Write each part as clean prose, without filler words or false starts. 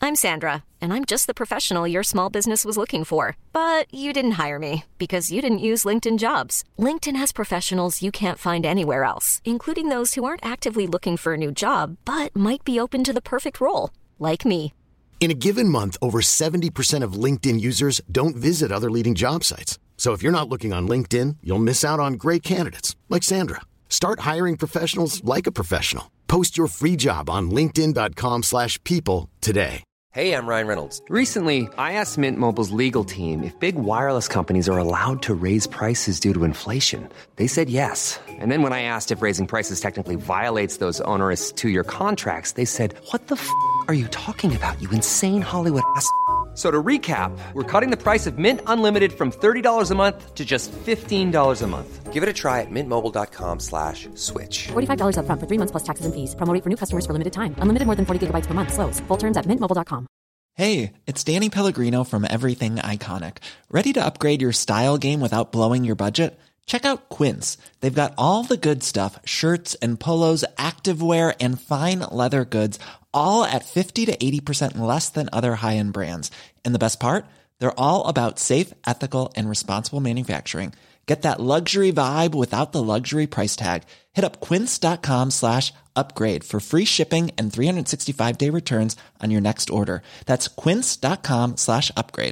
I'm Sandra, and I'm just the professional your small business was looking for. But you didn't hire me because you didn't use LinkedIn Jobs. LinkedIn has professionals you can't find anywhere else, including those who aren't actively looking for a new job, but might be open to the perfect role, like me. In a given month, over 70% of LinkedIn users don't visit other leading job sites. So if you're not looking on LinkedIn, you'll miss out on great candidates like Sandra. Start hiring professionals like a professional. Post your free job on linkedin.com/people today. Hey, I'm Ryan Reynolds. Recently, I asked Mint Mobile's legal team if big wireless companies are allowed to raise prices due to inflation. They said yes. And then when I asked if raising prices technically violates those onerous two-year contracts, they said, "What the f*** are you talking about, you insane Hollywood ass?" So to recap, we're cutting the price of Mint Unlimited from $30 a month to just $15 a month. Give it a try at mintmobile.com/switch. $45 up front for 3 months plus taxes and fees. Promo rate for new customers for limited time. Unlimited more than 40 gigabytes per month. Slows full terms at mintmobile.com. Hey, it's Danny Pellegrino from Everything Iconic. Ready to upgrade your style game without blowing your budget? Check out Quince. They've got all the good stuff, shirts and polos, activewear, and fine leather goods, all at 50 to 80% less than other high-end brands. And the best part? They're all about safe, ethical, and responsible manufacturing. Get that luxury vibe without the luxury price tag. Hit up quince.com/upgrade for free shipping and 365-day returns on your next order. That's quince.com/upgrade.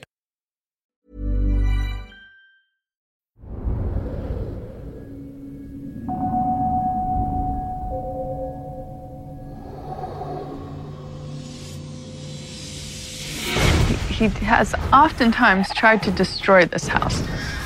He has oftentimes tried to destroy this house.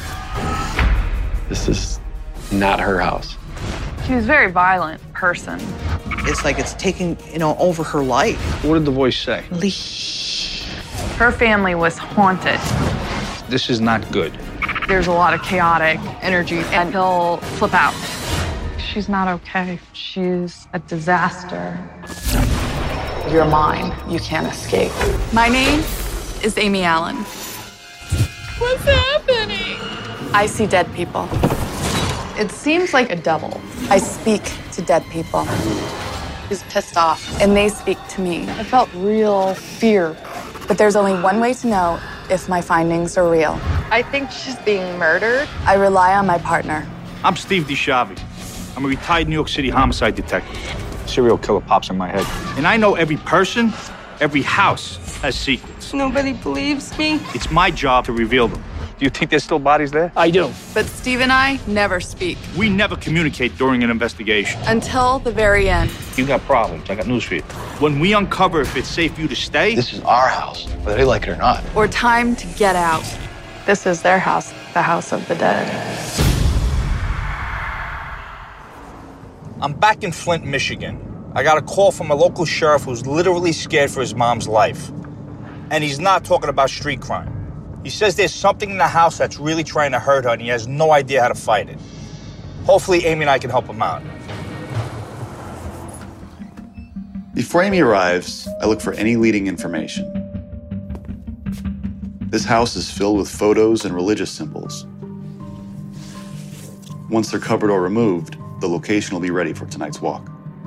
This is not her house. She was a very violent person. It's like it's taking, over her life. What did the voice say? Her family was haunted. This is not good. There's a lot of chaotic energy, and he'll flip out. She's not okay. She's a disaster. You're mine. You can't escape. My name is Amy Allen. What's happening? I see dead people. It seems like a devil. I speak to dead people. He's pissed off, and they speak to me. I felt real fear. But there's only one way to know if my findings are real. I think she's being murdered. I rely on my partner. I'm Steve DiSciavi. I'm a retired New York City homicide detective. Serial killer pops in my head. And I know every person, every house has secrets. Nobody believes me. It's my job to reveal them. Do you think there's still bodies there? I do. But Steve and I never speak. We never communicate during an investigation. Until the very end. You got problems. I got news for you. When we uncover if it's safe for you to stay... This is our house, whether they like it or not. Or time to get out. This is their house, the house of the dead. I'm back in Flint, Michigan. I got a call from a local sheriff who's literally scared for his mom's life. And he's not talking about street crime. He says there's something in the house that's really trying to hurt her, and he has no idea how to fight it. Hopefully, Amy and I can help him out. Before Amy arrives, I look for any leading information. This house is filled with photos and religious symbols. Once they're covered or removed, the location will be ready for tonight's walk.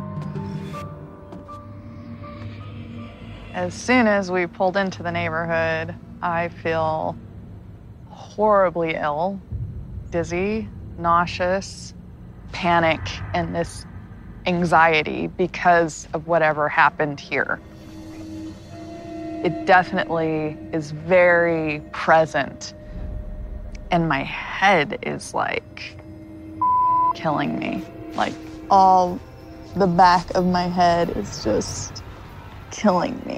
As soon as we pulled into the neighborhood, I feel horribly ill, dizzy, nauseous, panic, and this anxiety because of whatever happened here. It definitely is very present, and my head is like killing me. Like all the back of my head is just killing me.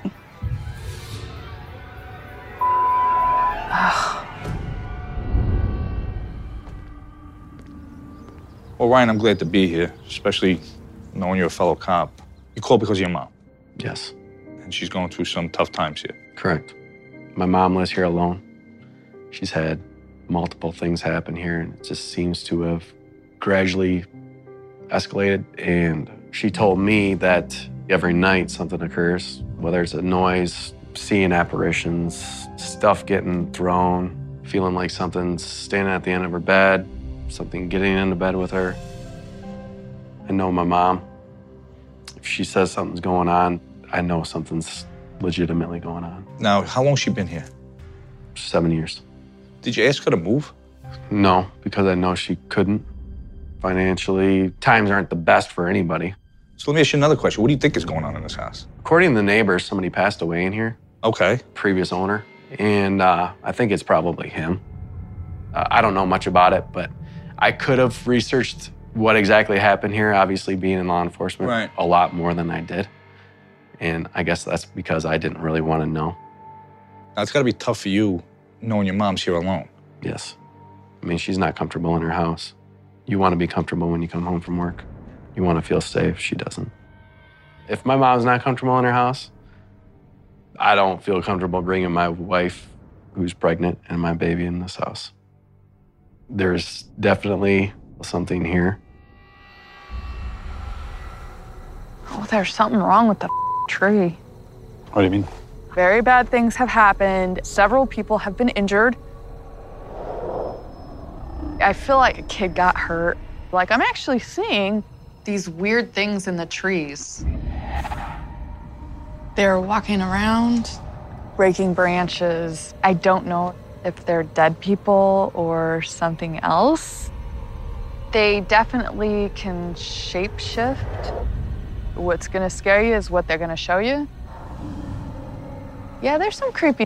Well, Ryan, I'm glad to be here, especially knowing you're a fellow cop. You called because of your mom. Yes. And she's going through some tough times here. Correct. My mom lives here alone. She's had multiple things happen here, and it just seems to have gradually escalated. And she told me that every night something occurs, whether it's a noise, seeing apparitions, stuff getting thrown, feeling like something's standing at the end of her bed, something getting into bed with her. I know my mom. If she says something's going on, I know something's legitimately going on. Now, how long's she been here? 7 years. Did you ask her to move? No, because I know she couldn't. Financially, times aren't the best for anybody. So let me ask you another question. What do you think is going on in this house? According to the neighbors, somebody passed away in here. Okay. Previous owner. And I think it's probably him. I don't know much about it, but I could have researched what exactly happened here, obviously being in law enforcement, a lot more than I did. And I guess that's because I didn't really want to know. Now, it's got to be tough for you knowing your mom's here alone. Yes. I mean, she's not comfortable in her house. You want to be comfortable when you come home from work. You want to feel safe. She doesn't. If my mom's not comfortable in her house, I don't feel comfortable bringing my wife, who's pregnant, and my baby in this house. There's definitely something here. Oh, there's something wrong with the tree. What do you mean? Very bad things have happened. Several people have been injured. I feel like a kid got hurt. Like, I'm actually seeing these weird things in the trees. They're walking around, breaking branches. I don't know if they're dead people or something else. They definitely can shapeshift. What's gonna scare you is what they're gonna show you. Yeah, there's some creepy.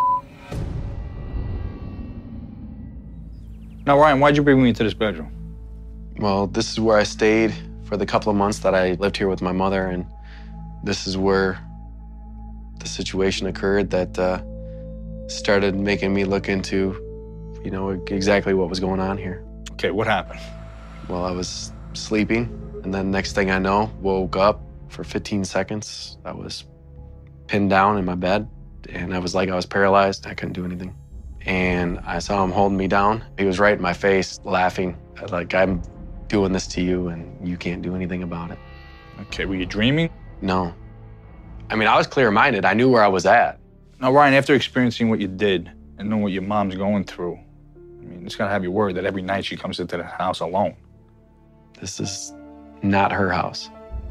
Now, Ryan, why'd you bring me into this bedroom? Well, this is where I stayed for the couple of months that I lived here with my mother, and this is where the situation occurred that started making me look into, you know, exactly what was going on here. Okay, what happened? Well, I was sleeping, and then next thing I know, woke up for 15 seconds. I was pinned down in my bed, and I was like I was paralyzed. I couldn't do anything. And I saw him holding me down. He was right in my face, laughing, like, I'm doing this to you, and you can't do anything about it. Okay, were you dreaming? No. I mean, I was clear-minded. I knew where I was at. Now, Ryan, after experiencing what you did and knowing what your mom's going through, I mean, it's gotta have you worried that every night she comes into the house alone. This is not her house.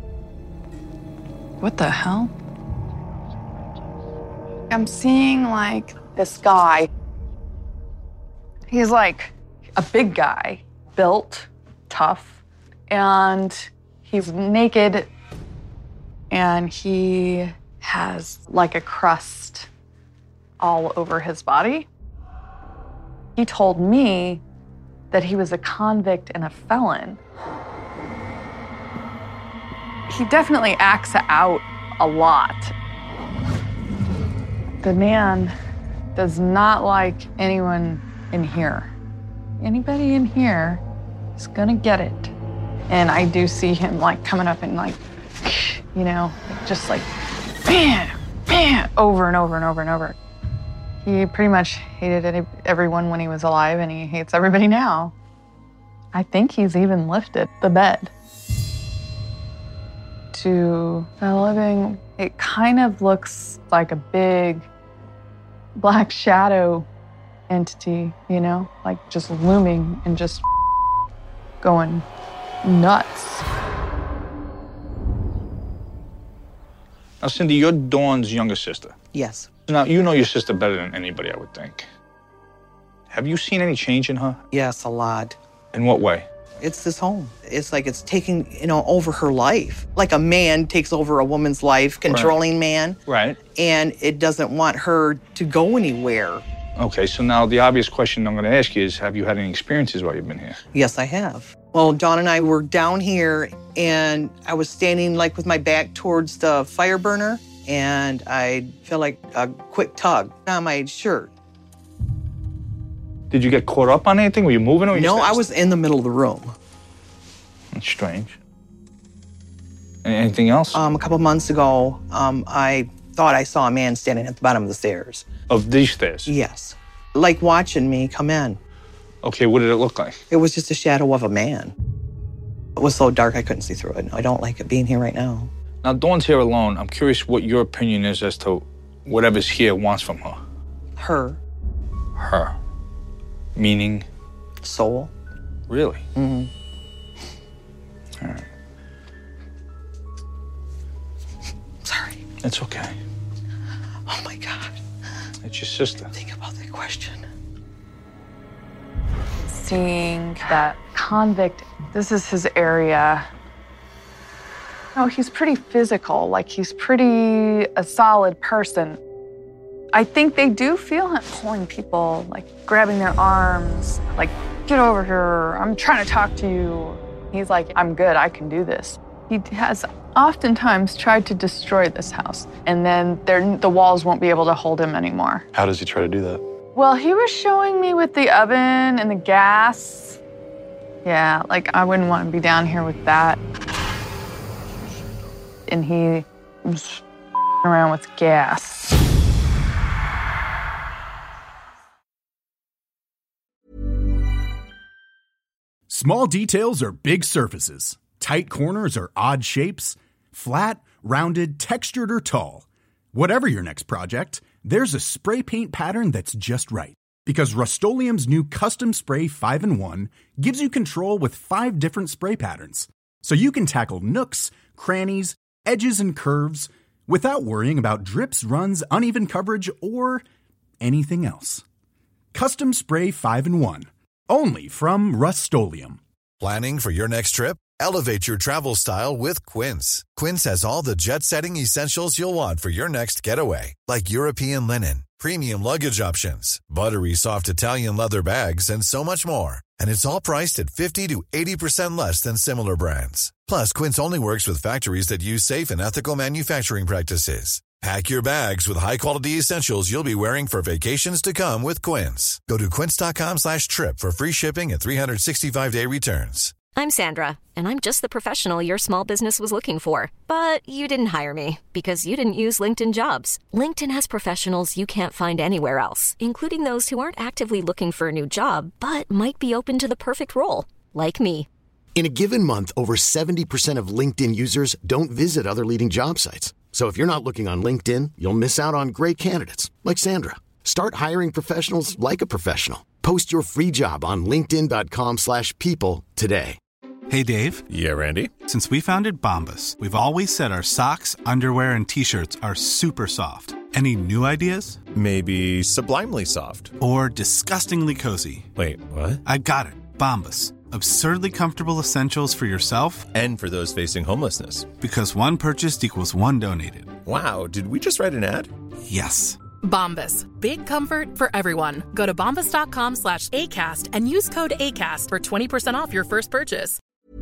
What the hell? I'm seeing, like, this guy. He's like a big guy, built, tough, and he's naked, and he has like a crust all over his body. He told me that he was a convict and a felon. He definitely acts out a lot. The man does not like anyone in here. Anybody in here is gonna get it. And I do see him like coming up and like, you know, just like bam, bam, over and over and over and over. He pretty much hated everyone when he was alive, and he hates everybody now. I think he's even lifted the bed. To the living, it kind of looks like a big black shadow entity, you know, like just looming and just going nuts. Now, Cindy, you're Dawn's younger sister. Yes. Now, you know your sister better than anybody, I would think. Have you seen any change in her? Yes, a lot. In what way? It's this home. It's like it's taking, over her life. Like a man takes over a woman's life, controlling man. Right. And it doesn't want her to go anywhere. Okay, so now the obvious question I'm going to ask you is, have you had any experiences while you've been here? Yes, I have. Well, Dawn and I were down here, and I was standing like with my back towards the fire burner, and I felt like a quick tug on my shirt. Did you get caught up on anything? Were you moving or No, I was in the middle of the room. That's strange. Anything else? A couple months ago, I thought I saw a man standing at the bottom of the stairs. Of these stairs? Yes. Like watching me come in. Okay, what did it look like? It was just a shadow of a man. It was so dark I couldn't see through it. I don't like it being here right now. Now, Dawn's here alone. I'm curious what your opinion is as to whatever's here wants from her. Her. Her. Meaning? Soul. Really? Mm-hmm. All right. Sorry. It's okay. Oh my God. It's your sister. Think about that question. Seeing that convict, this is his area. No, he's pretty physical, like he's pretty a solid person. I think they do feel him pulling people, like grabbing their arms, like, get over here, I'm trying to talk to you. He's like, I'm good, I can do this. He has oftentimes tried to destroy this house, and then the walls won't be able to hold him anymore. How does he try to do that? Well, he was showing me with the oven and the gas. Yeah, like I wouldn't want to be down here with that. And he was around with gas. Small details are big surfaces. Tight corners are odd shapes. Flat, rounded, textured, or tall. Whatever your next project, there's a spray paint pattern that's just right. Because Rust-Oleum's new Custom Spray 5-in-1 gives you control with 5 different spray patterns. So you can tackle nooks, crannies, edges, and curves without worrying about drips, runs, uneven coverage, or anything else. Custom Spray 5-in-1. Only from Rust-Oleum. Planning for your next trip? Elevate your travel style with Quince. Quince has all the jet-setting essentials you'll want for your next getaway, like European linen, premium luggage options, buttery soft Italian leather bags, and so much more. And it's all priced at 50 to 80% less than similar brands. Plus, Quince only works with factories that use safe and ethical manufacturing practices. Pack your bags with high-quality essentials you'll be wearing for vacations to come with Quince. Go to quince.com/trip for free shipping and 365-day returns. I'm Sandra, and I'm just the professional your small business was looking for. But you didn't hire me because you didn't use LinkedIn Jobs. LinkedIn has professionals you can't find anywhere else, including those who aren't actively looking for a new job, but might be open to the perfect role, like me. In a given month, over 70% of LinkedIn users don't visit other leading job sites. So if you're not looking on LinkedIn, you'll miss out on great candidates like Sandra. Start hiring professionals like a professional. Post your free job on linkedin.com/people today. Hey, Dave. Yeah, Randy. Since we founded Bombas, we've always said our socks, underwear, and T-shirts are super soft. Any new ideas? Maybe sublimely soft. Or disgustingly cozy. Wait, what? I got it. Bombas. Absurdly comfortable essentials for yourself and for those facing homelessness. Because one purchased equals one donated. Wow, did we just write an ad? Yes. Bombas. Big comfort for everyone. Go to bombas.com/ACAST and use code ACAST for 20% off your first purchase.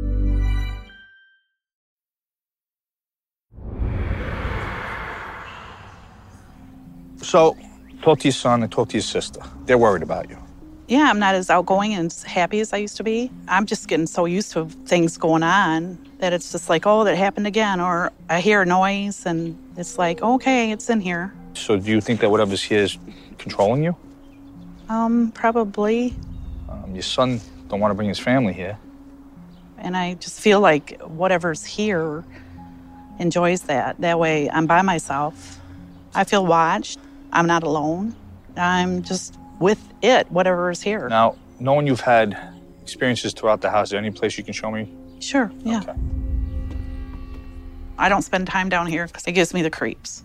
So, talk to your son and talk to your sister. They're worried about you. Yeah, I'm not as outgoing and as happy as I used to be. I'm just getting so used to things going on that it's just like, oh, that happened again. Or I hear a noise and it's like, okay, it's in here. So do you think that whatever's here is controlling you? Probably. Your son don't want to bring his family here. And I just feel like whatever's here enjoys that. That way I'm by myself. I feel watched. I'm not alone. I'm just with it, whatever is here. Now, knowing you've had experiences throughout the house, is there any place you can show me? Sure, yeah. Okay. I don't spend time down here because it gives me the creeps.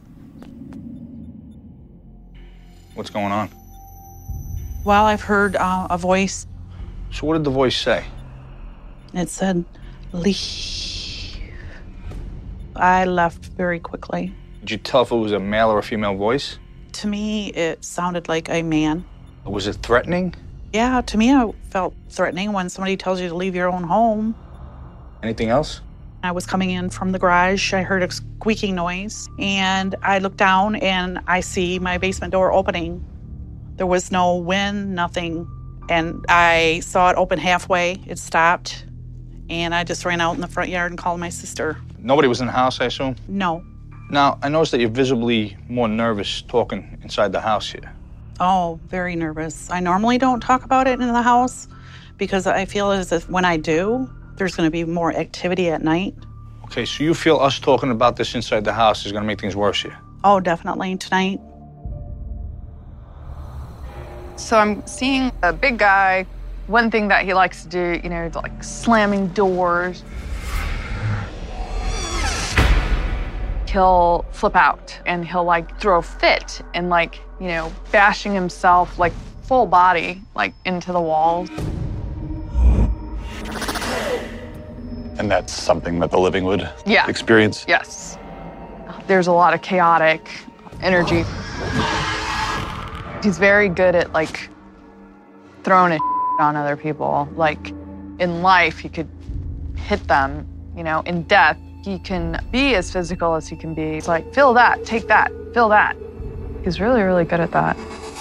What's going on? Well, I've heard a voice. So what did the voice say? It said, leave. I left very quickly. Did you tell if it was a male or a female voice? To me, it sounded like a man. Was it threatening? Yeah, to me, I felt threatening when somebody tells you to leave your own home. Anything else? I was coming in from the garage. I heard a squeaking noise, and I looked down, and I see my basement door opening. There was no wind, nothing, and I saw it open halfway. It stopped, and I just ran out in the front yard and called my sister. Nobody was in the house, I assume? No. Now, I noticed that you're visibly more nervous talking inside the house here. Oh, very nervous. I normally don't talk about it in the house because I feel as if when I do, there's going to be more activity at night. Okay, so you feel us talking about this inside the house is going to make things worse here? Oh, definitely tonight. So I'm seeing a big guy. One thing that he likes to do, you know, like slamming doors. he'll flip out and he'll like throw a fit and like, you know, bashing himself like full body, like into the walls. And that's something that the living would Yeah. experience? Yes. There's a lot of chaotic energy. He's very good at like throwing his on other people. Like in life, he could hit them, you know, in death, he can be as physical as he can be. It's like, feel that, take that, feel that. He's really, really good at that.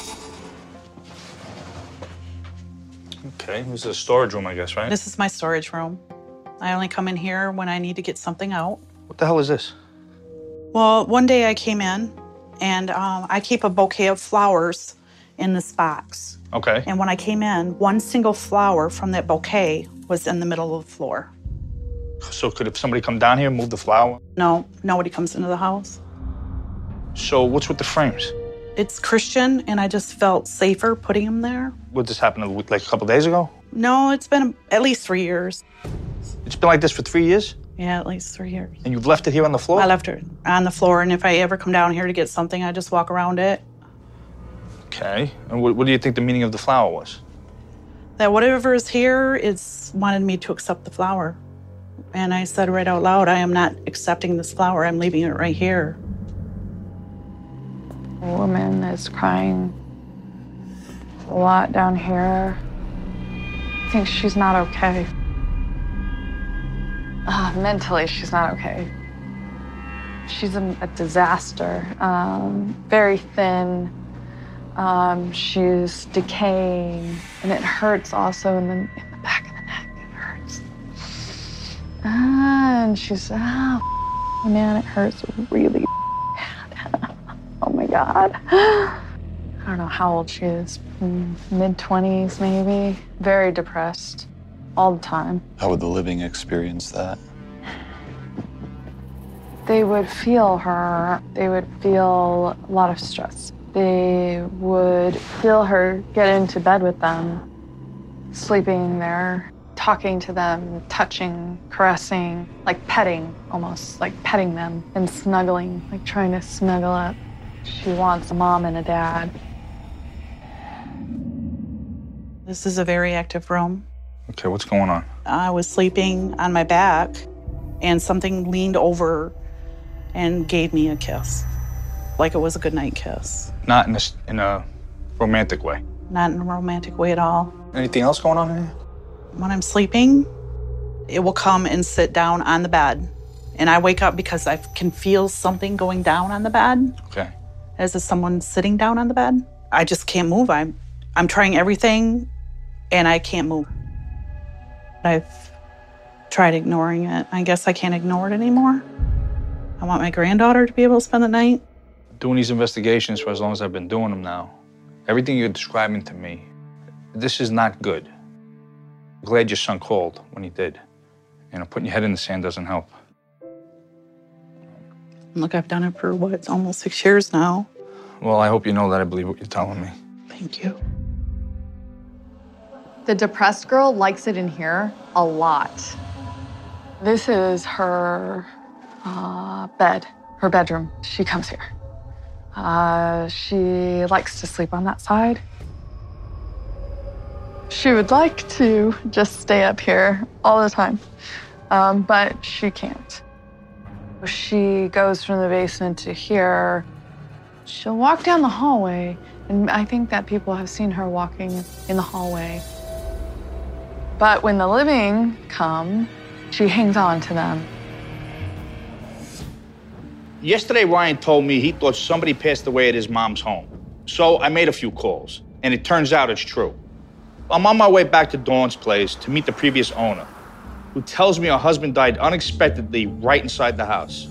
Okay, this is a storage room, I guess, right? This is my storage room. I only come in here when I need to get something out. What the hell is this? Well, one day I came in and I keep a bouquet of flowers in this box. Okay. And when I came in, one single flower from that bouquet was in the middle of the floor. So could if somebody come down here and move the flower? No, nobody comes into the house. So what's with the frames? It's Christian, and I just felt safer putting him there. What, this happened like a couple days ago? No, it's been at least 3 years. It's been like this for 3 years? Yeah, at least 3 years. And you've left it here on the floor? I left it on the floor, and if I ever come down here to get something, I just walk around it. Okay. And what do you think the meaning of the flower was? That whatever is here is wanted me to accept the flower. And I said right out loud, I am not accepting this flower. I'm leaving it right here. A woman is crying a lot down here. I think she's not okay. Mentally, she's not okay. She's a disaster. Very thin. She's decaying, and it hurts also in the back of the neck. It hurts. And she's, man, it hurts really bad. Oh my God. I don't know how old she is, mid-20s maybe. Very depressed all the time. How would the living experience that? They would feel her. They would feel a lot of stress. They would feel her get into bed with them, sleeping there, talking to them, touching, caressing, like petting almost, like petting them and snuggling, like trying to snuggle up. She wants a mom and a dad. This is a very active room. Okay, what's going on? I was sleeping on my back, and something leaned over and gave me a kiss, like it was a goodnight kiss. Not in a romantic way? Not in a romantic way at all. Anything else going on in here? When I'm sleeping, it will come and sit down on the bed. And I wake up because I can feel something going down on the bed. Okay. As if someone's sitting down on the bed. I just can't move. I'm trying everything, and I can't move. I've tried ignoring it. I guess I can't ignore it anymore. I want my granddaughter to be able to spend the night. Doing these investigations for as long as I've been doing them now, everything you're describing to me, this is not good. I'm glad your son called when he did. You know, putting your head in the sand doesn't help. Look, I've done it for, almost 6 years now. Well, I hope you know that I believe what you're telling me. Thank you. The depressed girl likes it in here a lot. This is her bed, her bedroom. She comes here. She likes to sleep on that side. She would like to just stay up here all the time, but she can't. She goes from the basement to here. She'll walk down the hallway, and I think that people have seen her walking in the hallway. But when the living come, she hangs on to them. Yesterday, Ryan told me he thought somebody passed away at his mom's home. So I made a few calls, and it turns out it's true. I'm on my way back to Dawn's place to meet the previous owner, who tells me her husband died unexpectedly right inside the house.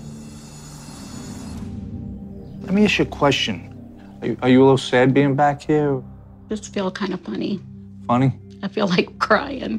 Let me ask you a question. Are you a little sad being back here? Just feel kind of funny. Funny? I feel like crying.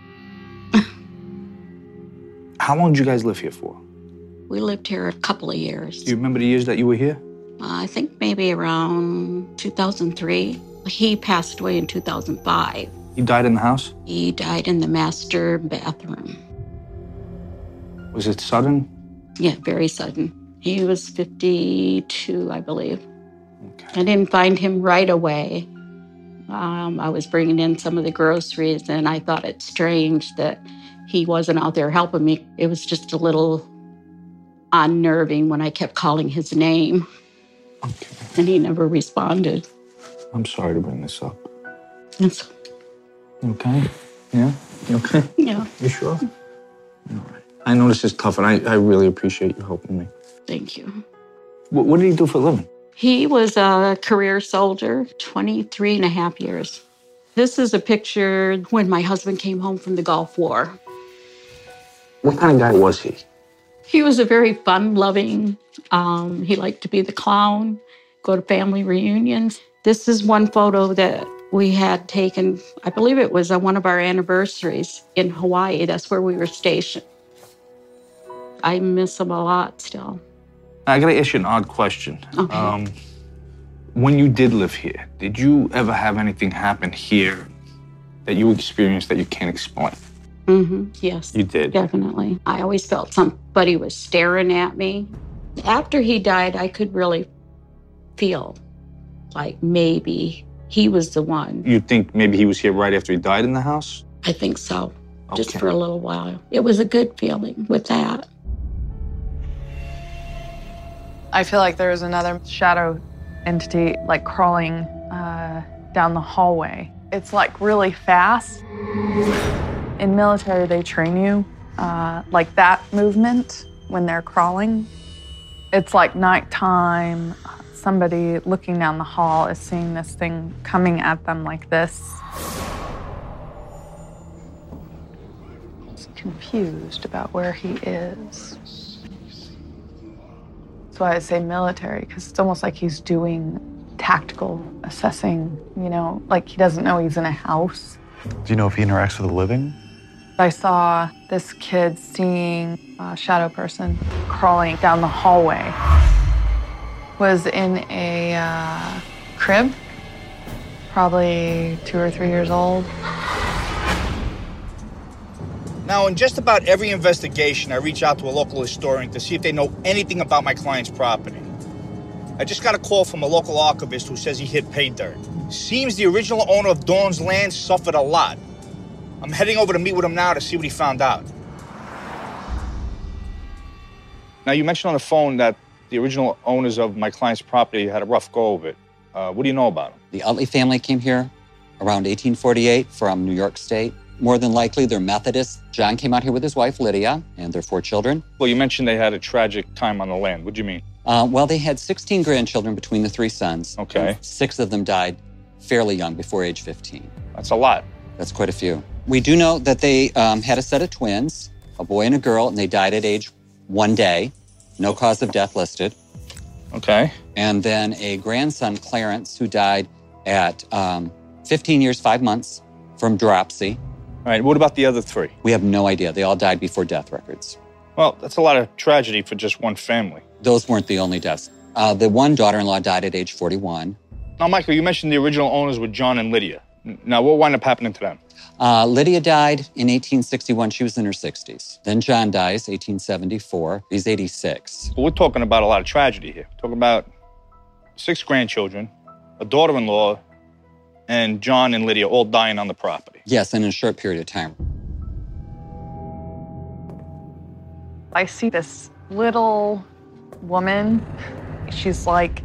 How long did you guys live here for? We lived here a couple of years. Do you remember the years that you were here? I think maybe around 2003. He passed away in 2005. He died in the house? He died in the master bathroom. Was it sudden? Yeah, very sudden. He was 52, I believe. Okay. I didn't find him right away. I was bringing in some of the groceries, and I thought it strange that he wasn't out there helping me. It was just a little unnerving when I kept calling his name. Okay. And he never responded. I'm sorry to bring this up. Yes. You okay? Yeah? You okay? Yeah. You sure? All right. I know this is tough, and I really appreciate you helping me. Thank you. What did he do for a living? He was a career soldier, 23 and a half years. This is a picture when my husband came home from the Gulf War. What kind of guy was he? He was a very fun-loving. He liked to be the clown, go to family reunions. This is one photo that we had taken, I believe it was on one of our anniversaries in Hawaii. That's where we were stationed. I miss him a lot still. I gotta ask you an odd question. Okay. When you did live here, did you ever have anything happen here that you experienced that you can't explain? Mm-hmm. Yes. You did? Definitely. I always felt somebody was staring at me. After he died, I could really feel like maybe he was the one. You think maybe he was here right after he died in the house? I think so. Okay. Just for a little while. It was a good feeling with that. I feel like there was another shadow entity like crawling down the hallway. It's like really fast. In military, they train you like that movement when they're crawling. It's like nighttime. Somebody looking down the hall is seeing this thing coming at them like this. He's confused about where he is. That's why I say military, because it's almost like he's doing tactical assessing, you know, like he doesn't know he's in a house. Do you know if he interacts with the living? I saw this kid seeing a shadow person crawling down the hallway. Was in a crib, probably 2 or 3 years old. Now, in just about every investigation, I reach out to a local historian to see if they know anything about my client's property. I just got a call from a local archivist who says he hit pay dirt. Seems the original owner of Dawn's land suffered a lot. I'm heading over to meet with him now to see what he found out. Now, you mentioned on the phone that the original owners of my client's property had a rough go of it. What do you know about them? The Utley family came here around 1848 from New York State. More than likely, they're Methodists. John came out here with his wife, Lydia, and their 4 children. Well, you mentioned they had a tragic time on the land. What do you mean? Well, they had 16 grandchildren between the 3 sons. Okay. 6 of them died fairly young, before age 15. That's a lot. That's quite a few. We do know that they had a set of twins, a boy and a girl, and they died at age 1 day. No cause of death listed. Okay. And then a grandson, Clarence, who died at 15 years, 5 months from dropsy. All right, what about the other 3? We have no idea. They all died before death records. Well, that's a lot of tragedy for just one family. Those weren't the only deaths. The one daughter-in-law died at age 41. Now, Michael, you mentioned the original owners were John and Lydia. Now, what wound up happening to them? Lydia died in 1861. She was in her 60s. Then John dies, 1874. He's 86. Well, we're talking about a lot of tragedy here. We're talking about 6 grandchildren, a daughter-in-law, and John and Lydia all dying on the property. Yes, in a short period of time. I see this little woman. She's like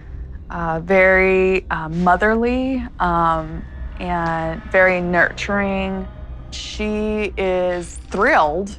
very motherly and very nurturing. She is thrilled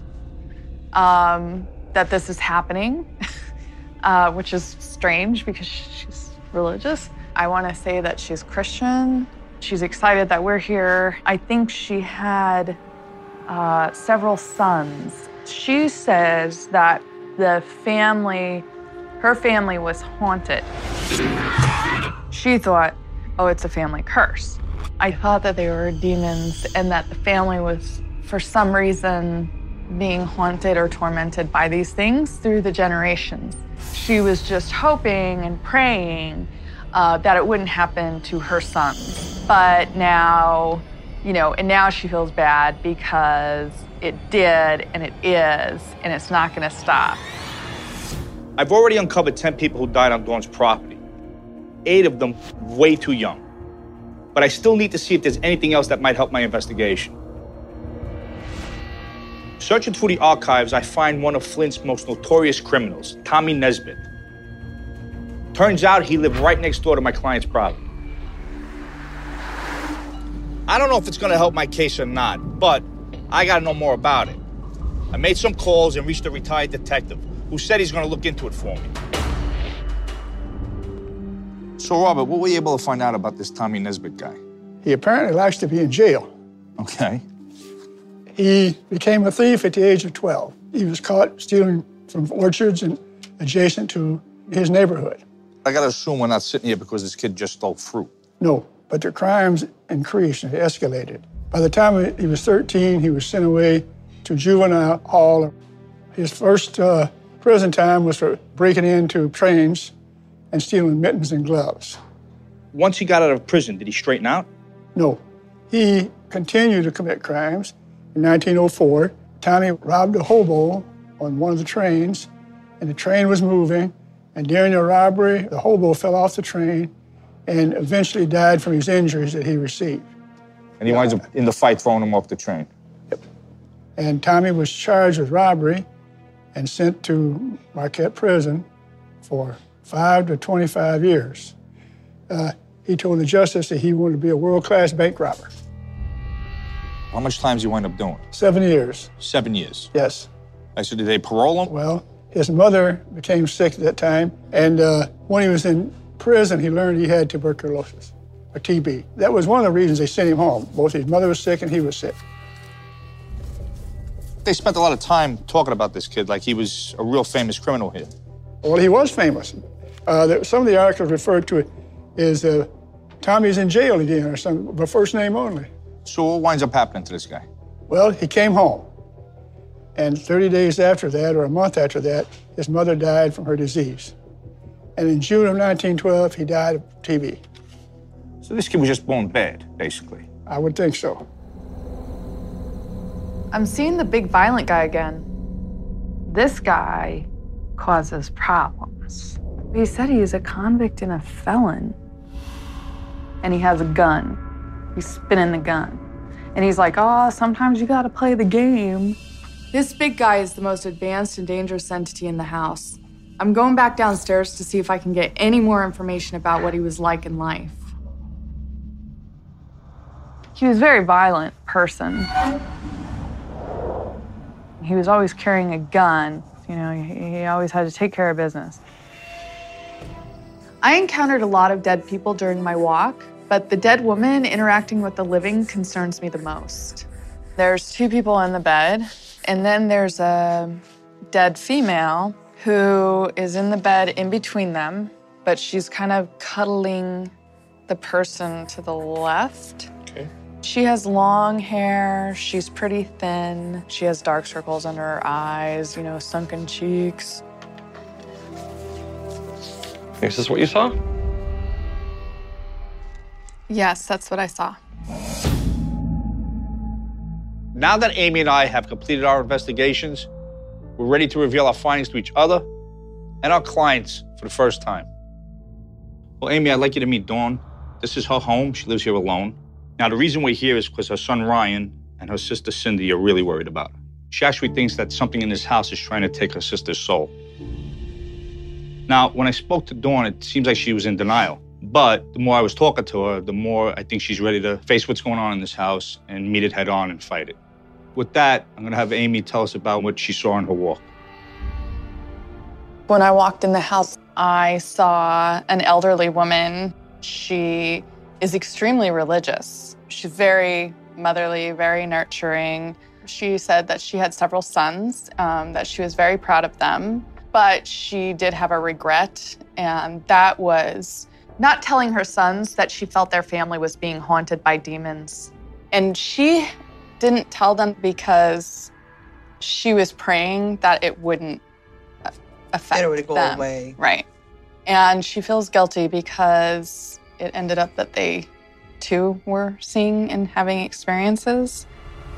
that this is happening, which is strange because she's religious. I want to say that she's Christian. She's excited that we're here. I think she had several sons. She says that her family was haunted. She thought, oh, it's a family curse. I thought that they were demons and that the family was, for some reason, being haunted or tormented by these things through the generations. She was just hoping and praying that it wouldn't happen to her sons. But now, and now she feels bad because it did, and it is, and it's not gonna stop. I've already uncovered 10 people who died on Dawn's property. 8 of them way too young. But I still need to see if there's anything else that might help my investigation. Searching through the archives, I find one of Flint's most notorious criminals, Tommy Nesbitt. Turns out he lived right next door to my client's property. I don't know if it's gonna help my case or not, but I gotta know more about it. I made some calls and reached a retired detective who said he's gonna look into it for me. So, Robert, what were you able to find out about this Tommy Nesbitt guy? He apparently likes to be in jail. Okay. He became a thief at the age of 12. He was caught stealing from orchards and adjacent to his neighborhood. I gotta assume we're not sitting here because this kid just stole fruit. No, but the crimes increased and escalated. By the time he was 13, he was sent away to juvenile hall. His first prison time was for breaking into trains and stealing mittens and gloves. Once he got out of prison, did he straighten out? No. He continued to commit crimes. In 1904, Tommy robbed a hobo on one of the trains, and the train was moving, and during the robbery, the hobo fell off the train and eventually died from his injuries that he received. And he winds up in the fight throwing him off the train. Yep. And Tommy was charged with robbery and sent to Marquette Prison for 5 to 25 years. He told the justice that he wanted to be a world-class bank robber. How much time did he wind up doing? 7 years. 7 years? Yes. So did they parole him? Well, his mother became sick at that time, and when he was in prison, he learned he had tuberculosis, or TB. That was one of the reasons they sent him home. Both his mother was sick and he was sick. They spent a lot of time talking about this kid like he was a real famous criminal here. Well, he was famous. Some of the articles referred to it as Tommy's in jail again, or something, but first name only. So what winds up happening to this guy? Well, he came home. And 30 days after that, or a month after that, his mother died from her disease. And in June of 1912, he died of TB. So this kid was just born bad, basically. I would think so. I'm seeing the big violent guy again. This guy causes problems. He said he's a convict and a felon. And he has a gun. He's spinning the gun. And he's like, oh, sometimes you gotta play the game. This big guy is the most advanced and dangerous entity in the house. I'm going back downstairs to see if I can get any more information about what he was like in life. He was a very violent person. He was always carrying a gun. You know, he always had to take care of business. I encountered a lot of dead people during my walk, but the dead woman interacting with the living concerns me the most. There's 2 people in the bed, and then there's a dead female who is in the bed in between them, but she's kind of cuddling the person to the left. Okay. She has long hair, she's pretty thin, she has dark circles under her eyes, you know, sunken cheeks. Is this what you saw? Yes, that's what I saw. Now that Amy and I have completed our investigations, we're ready to reveal our findings to each other and our clients for the first time. Well, Amy, I'd like you to meet Dawn. This is her home. She lives here alone. Now, the reason we're here is because her son Ryan and her sister Cindy are really worried about her. She actually thinks that something in this house is trying to take her sister's soul. Now, when I spoke to Dawn, it seems like she was in denial. But the more I was talking to her, the more I think she's ready to face what's going on in this house and meet it head on and fight it. With that, I'm gonna have Amy tell us about what she saw on her walk. When I walked in the house, I saw an elderly woman. She is extremely religious. She's very motherly, very nurturing. She said that she had several sons, that she was very proud of them, but she did have a regret, and that was not telling her sons that she felt their family was being haunted by demons. And she didn't tell them because she was praying that it wouldn't affect them. It would go away. Right. And she feels guilty because it ended up that they too were seeing and having experiences.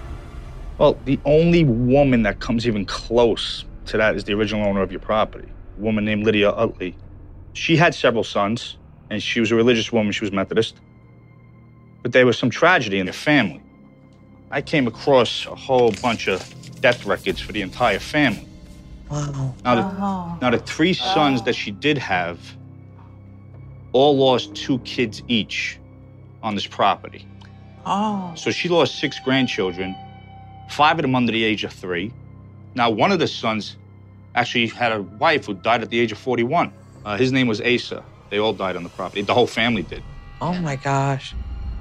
Well, the only woman that comes even close to that is the original owner of your property. a woman named Lydia Utley. She had several sons, and she was a religious woman. She was Methodist. But there was some tragedy in the family. I came across a whole bunch of death records for the entire family. Wow. Now, the three sons that she did have all lost 2 kids each on this property. Oh. So she lost 6 grandchildren, 5 of them under the age of 3. Now, one of the sons actually had a wife who died at the age of 41. His name was Asa. They all died on the property. The whole family did. Oh, my gosh.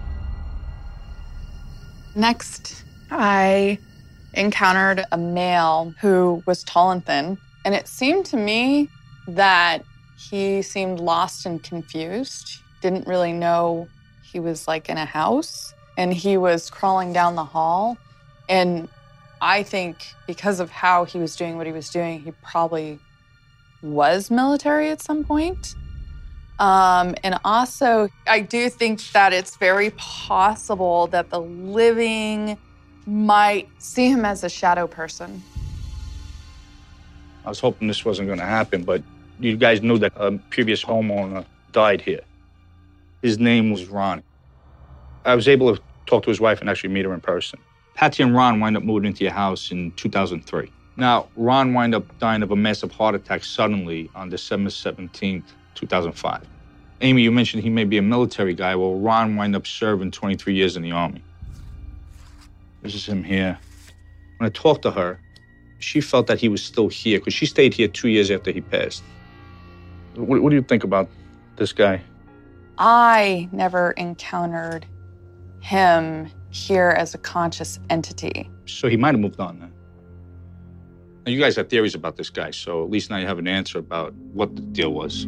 Next, I encountered a male who was tall and thin, and it seemed to me that he seemed lost and confused, didn't really know he was like in a house, and he was crawling down the hall. And I think because of how he was doing what he was doing, he probably was military at some point. And also, I do think that it's very possible that the living might see him as a shadow person. I was hoping this wasn't going to happen, but you guys knew that a previous homeowner died here. His name was Ron. I was able to talk to his wife and actually meet her in person. Patsy and Ron wind up moving into your house in 2003. Now, Ron wind up dying of a massive heart attack suddenly on December 17th, 2005. Amy, you mentioned he may be a military guy. Well, Ron wind up serving 23 years in the Army. This is him here. When I talked to her, she felt that he was still here because she stayed here 2 years after he passed. What do you think about this guy? I never encountered him here as a conscious entity. So he might have moved on then. Now, you guys have theories about this guy, so at least now you have an answer about what the deal was.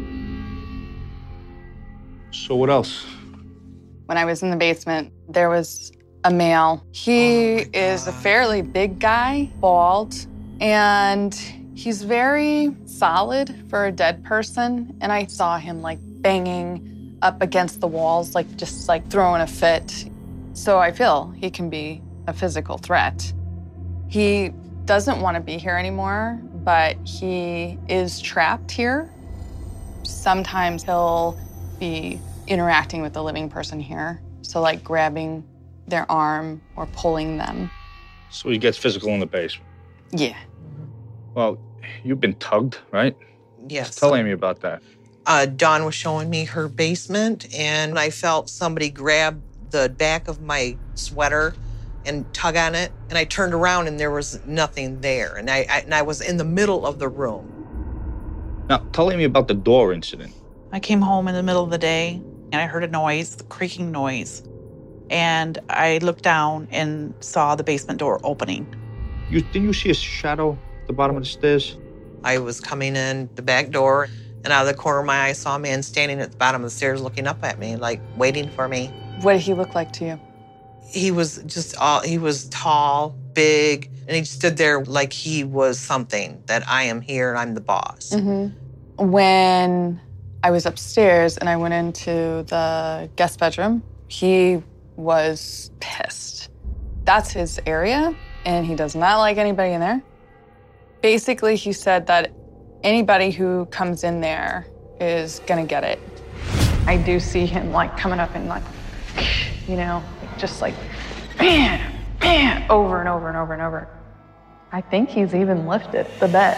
So what else? When I was in the basement, there was a male. He is a fairly big guy, bald, and he's very solid for a dead person. And I saw him like banging up against the walls, like just like throwing a fit. So I feel he can be a physical threat. He doesn't want to be here anymore, but he is trapped here. Sometimes he'll be interacting with the living person here. So like grabbing their arm or pulling them. So he gets physical in the basement? Yeah. Well, you've been tugged, right? Yes. Tell Amy about that. Dawn was showing me her basement, and I felt somebody grab the back of my sweater and tug on it. And I turned around, and there was nothing there. And I was in the middle of the room. Now, tell Amy about the door incident. I came home in the middle of the day, and I heard a noise, the creaking noise. And I looked down and saw the basement door opening. Didn't you see a shadow at the bottom of the stairs? I was coming in the back door, and out of the corner of my eye, I saw a man standing at the bottom of the stairs looking up at me, like waiting for me. What did he look like to you? He was he was tall, big, and he stood there like he was something, that I am here and I'm the boss. Mm-hmm. When I was upstairs and I went into the guest bedroom, he was pissed. That's his area, and he does not like anybody in there. Basically, he said that anybody who comes in there is gonna get it. I do see him like coming up and like, you know, just like, bam, bam, over and over and over and over. I think he's even lifted the bed.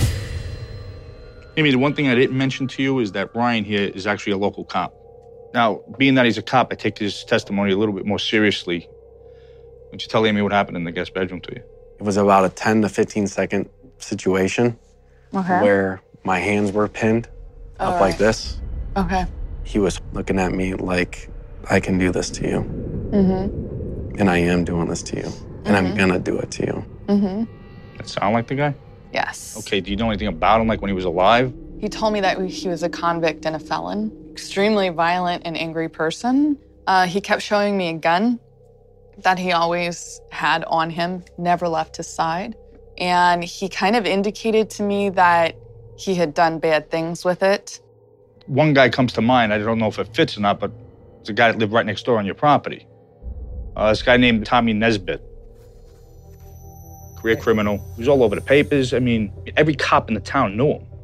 Amy, the one thing I didn't mention to you is that Ryan here is actually a local cop. Now, being that he's a cop, I take his testimony a little bit more seriously. Why don't you tell Amy what happened in the guest bedroom to you? It was about a 10 to 15 second situation where my hands were pinned up like this. Okay. He was looking at me like, I can do this to you. Mm-hmm. And I am doing this to you. And I'm gonna do it to you. Mm-hmm. That sound like the guy? Yes. Okay, do you know anything about him, like when he was alive? He told me that he was a convict and a felon. Extremely violent and angry person. He kept showing me a gun that he always had on him, never left his side. And he kind of indicated to me that he had done bad things with it. One guy comes to mind, I don't know if it fits or not, but it's a guy that lived right next door on your property. This guy named Tommy Nesbitt. Career criminal. He was all over the papers. I mean, every cop in the town knew him.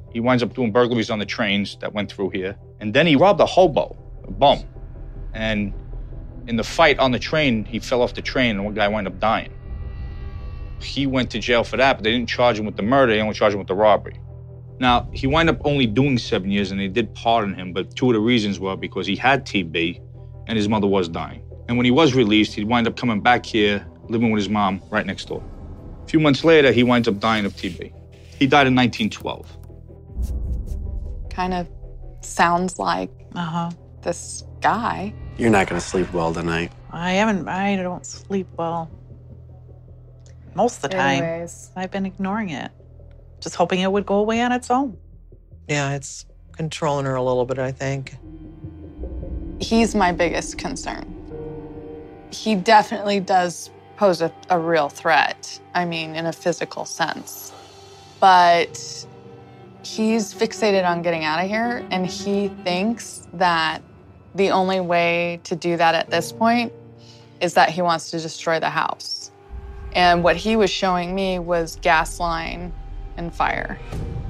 He winds up doing burglaries on the trains that went through here. And then he robbed a hobo, a bum. And in the fight on the train, he fell off the train and one guy wound up dying. He went to jail for that, but they didn't charge him with the murder, they only charged him with the robbery. Now, he wound up only doing 7 years and they did pardon him, but two of the reasons were because he had TB and his mother was dying. And when he was released, he'd wind up coming back here, living with his mom right next door. A few months later, he winds up dying of TB. He died in 1912. Kind of sounds like this guy. You're not going to sleep well tonight. I don't sleep well. Most of the time. Anyways. I've been ignoring it. Just hoping it would go away on its own. Yeah, it's controlling her a little bit, I think. He's my biggest concern. He definitely does pose a real threat. I mean, in a physical sense. But he's fixated on getting out of here, and he thinks that the only way to do that at this point is that he wants to destroy the house. And what he was showing me was gas line and fire.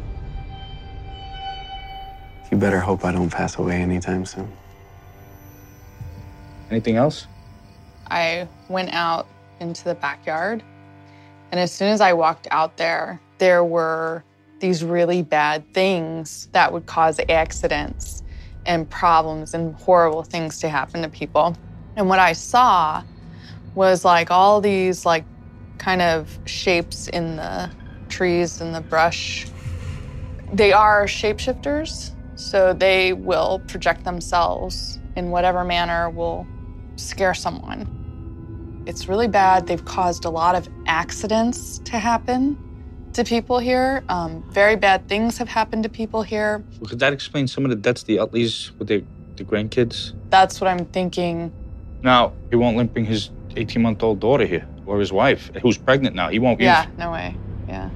You better hope I don't pass away anytime soon. Anything else? I went out into the backyard, and as soon as I walked out there, there were these really bad things that would cause accidents and problems and horrible things to happen to people. And what I saw was like all these like kind of shapes in the trees and the brush. They are shapeshifters, so they will project themselves in whatever manner will scare someone. It's really bad. They've caused a lot of accidents to happen to people here. Very bad things have happened to people here. Well, could that explain some of the deaths the Utleys with the grandkids? That's what I'm thinking. Now, he won't let bring his 18-month-old daughter here, or his wife, who's pregnant now. He won't. Yeah, no way. Yeah.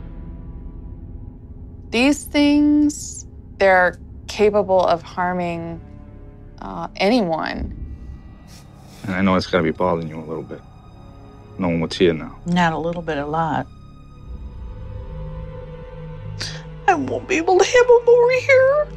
These things, they're capable of harming anyone. And I know it's got to be bothering you a little bit, knowing what's here now. Not a little bit, a lot. I won't be able to have him over here.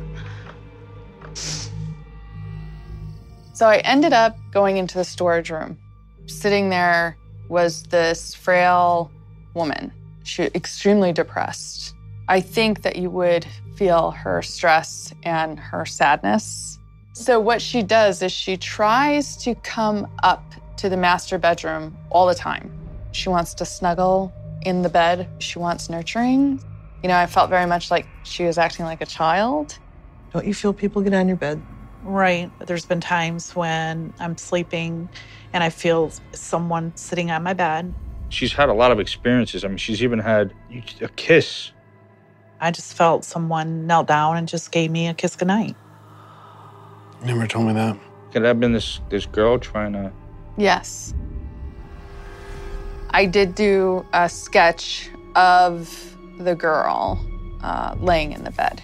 So I ended up going into the storage room. Sitting there was this frail woman. She was extremely depressed. I think that you would feel her stress and her sadness. So what she does is she tries to come up to the master bedroom all the time. She wants to snuggle in the bed. She wants nurturing. You know, I felt very much like she was acting like a child. Don't you feel people get on your bed? Right. There's been times when I'm sleeping and I feel someone sitting on my bed. She's had a lot of experiences. I mean, she's even had a kiss. I just felt someone knelt down and just gave me a kiss goodnight. You never told me that. Could that have been this girl trying to... Yes. I did do a sketch of the girl laying in the bed.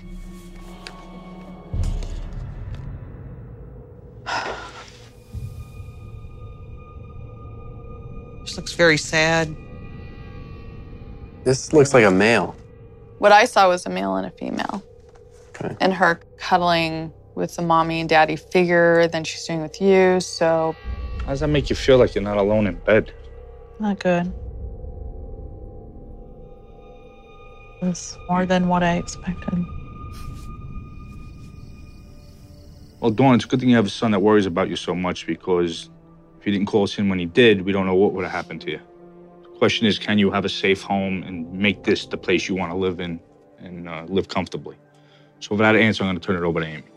She looks very sad. This looks like a male. What I saw was a male and a female. Okay. And her cuddling with the mommy and daddy figure than she's doing with you, so... How does that make you feel like you're not alone in bed? Not good. It's more than what I expected. Well, Dawn, it's a good thing you have a son that worries about you so much, because if you didn't call us in when he did, we don't know what would have happened to you. The question is, can you have a safe home and make this the place you want to live in and live comfortably? So for that answer, I'm going to turn it over to Amy.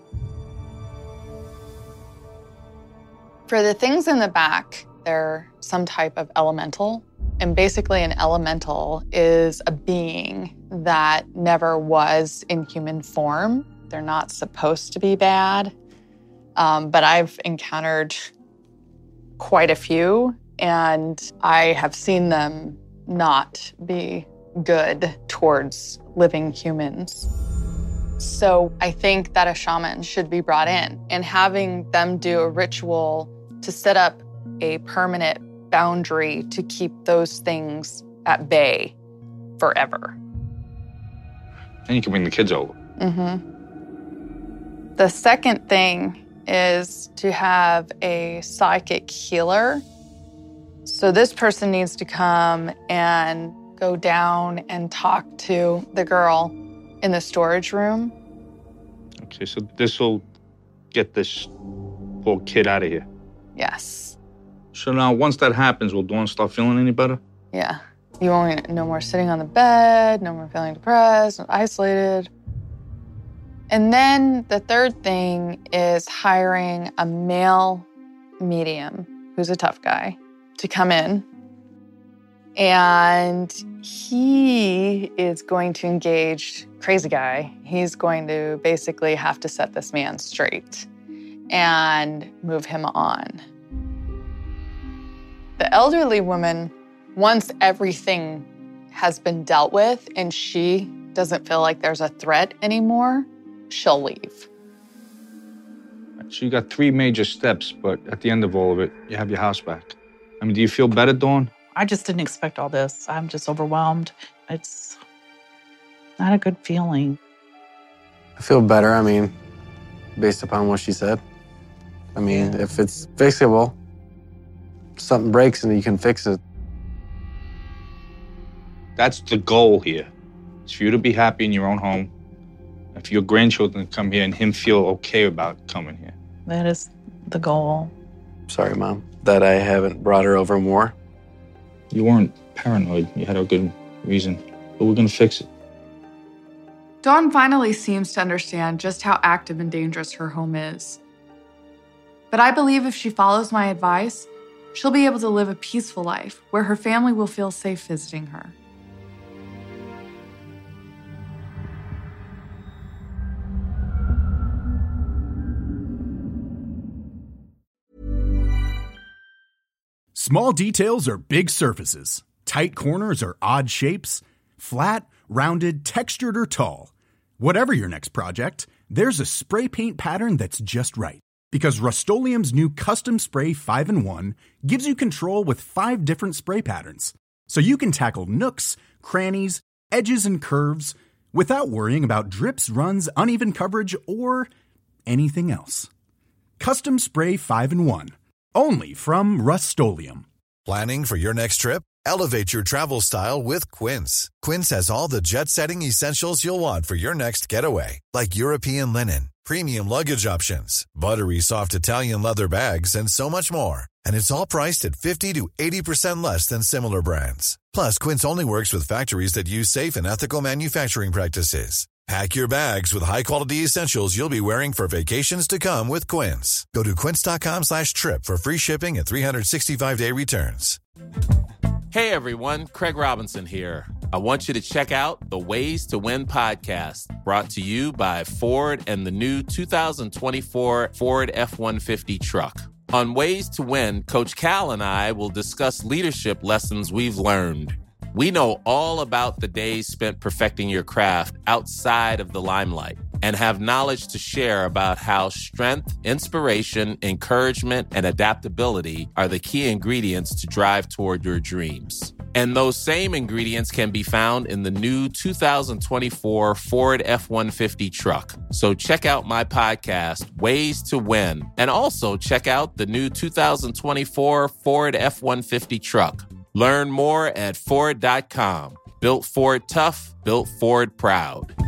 For the things in the back, they're some type of elemental. And basically an elemental is a being that never was in human form. They're not supposed to be bad. But I've encountered quite a few, and I have seen them not be good towards living humans. So I think that a shaman should be brought in, and having them do a ritual to set up a permanent boundary to keep those things at bay forever. Then you can bring the kids over. Mm-hmm. The second thing is to have a psychic healer. So this person needs to come and go down and talk to the girl in the storage room. Okay, so this will get this poor kid out of here. Yes. So now, once that happens, will Dawn start feeling any better? Yeah. You won't, no more sitting on the bed, no more feeling depressed, isolated. And then the third thing is hiring a male medium who's a tough guy to come in. And he is going to engage crazy guy. He's going to basically have to set this man straight and move him on. The elderly woman, once everything has been dealt with and she doesn't feel like there's a threat anymore, she'll leave. So you got 3 major steps, but at the end of all of it, you have your house back. I mean, do you feel better, Dawn? I just didn't expect all this. I'm just overwhelmed. It's not a good feeling. I feel better, I mean, based upon what she said. I mean, if it's fixable, something breaks and you can fix it. That's the goal here. It's for you to be happy in your own home. And for your grandchildren to come here and him feel okay about coming here. That is the goal. Sorry, Mom, that I haven't brought her over more. You weren't paranoid. You had a good reason. But we're going to fix it. Dawn finally seems to understand just how active and dangerous her home is. But I believe if she follows my advice, she'll be able to live a peaceful life where her family will feel safe visiting her. Small details are big surfaces. Tight corners are odd shapes. Flat, rounded, textured, or tall. Whatever your next project, there's a spray paint pattern that's just right. Because Rust-Oleum's new Custom Spray 5-in-1 gives you control with 5 different spray patterns. So you can tackle nooks, crannies, edges, and curves without worrying about drips, runs, uneven coverage, or anything else. Custom Spray 5-in-1. Only from Rust-Oleum. Planning for your next trip? Elevate your travel style with Quince. Quince has all the jet-setting essentials you'll want for your next getaway, like European linen, premium luggage options, buttery soft Italian leather bags, and so much more. And it's all priced at 50 to 80% less than similar brands. Plus, Quince only works with factories that use safe and ethical manufacturing practices. Pack your bags with high-quality essentials you'll be wearing for vacations to come with Quince. Go to quince.com/trip for free shipping and 365-day returns. Hey everyone, Craig Robinson here. I want you to check out the Ways to Win podcast, brought to you by Ford and the new 2024 Ford F-150 truck. On Ways to Win, Coach Cal and I will discuss leadership lessons we've learned. We know all about the days spent perfecting your craft outside of the limelight and have knowledge to share about how strength, inspiration, encouragement, and adaptability are the key ingredients to drive toward your dreams. And those same ingredients can be found in the new 2024 Ford F-150 truck. So check out my podcast, Ways to Win, and also check out the new 2024 Ford F-150 truck. Learn more at Ford.com. Built Ford tough, built Ford proud.